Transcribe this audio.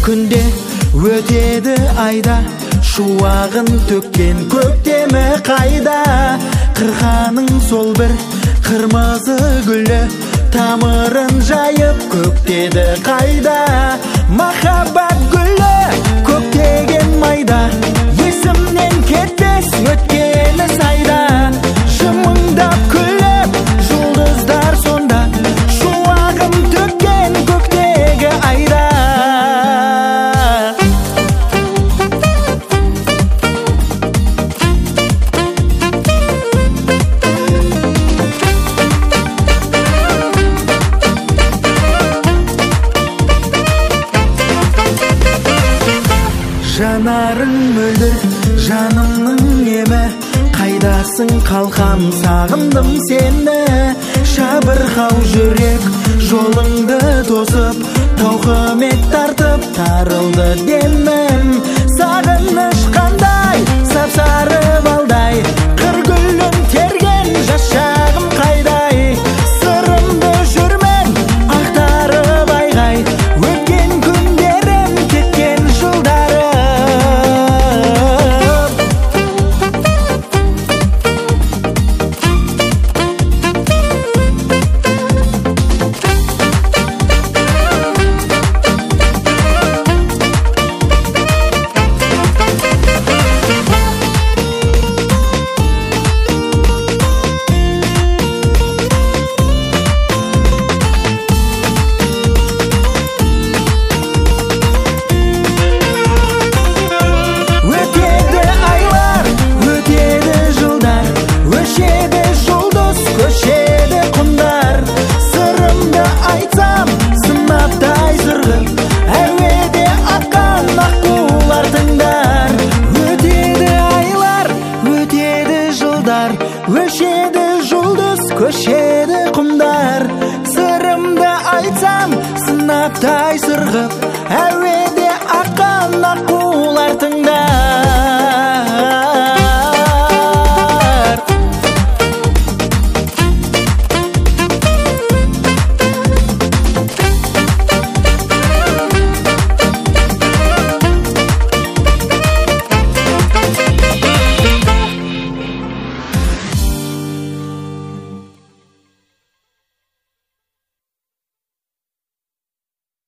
күнде өтеді айда, шуағын төккен көктемі қайда. Қырқаның сол бір қырмызы гүлі, тамырын жайып көктеді қайда. Махаббат гүлі көктеген майда, есімнен кетпес өткені сайда. Жымыңдап күліп жұлдыздар сонда, шуағын төккен көктегі айда. Жанарың мөлдір, жанымның емі, қайдасың қалқам, сағындым сені. Шабырқау жүрек жолыңды тосып, тауқымет тартып тарылды демім. Сағыныш қандай, сап-сары балдай, қыр гүлін терген жас шағым қайдай. Сырымды жүрмен ақтарып айғай, өткен күндерім кеткен жылдары. Өшеді жұлдыз, көшеді құмдар. Сырымды айтсам, сынаптай сырғып,